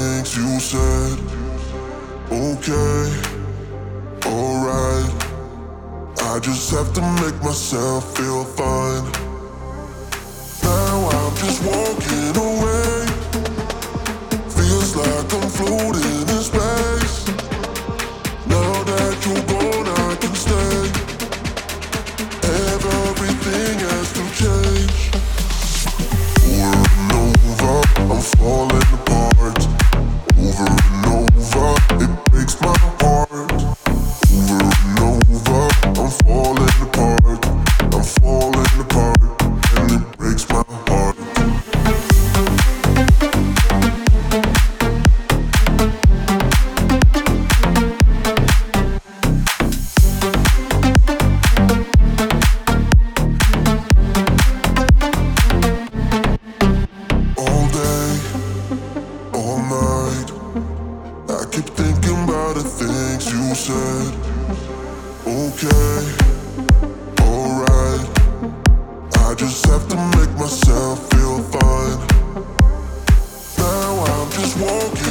things you said. Okay, alright. I just have to make myself feel fine. Now I'm just walking away. Feels like I'm floating in space. Now that you're gone, I can stay. Everything has to change. Over and over, I'm falling apart. Over and over, it breaks my heart. Over and over, I'm falling apart. I'm falling apart, and it breaks my heart. All day, all night, I keep thinking about the things you said. Okay, alright. I just have to make myself feel fine. Now I'm just walking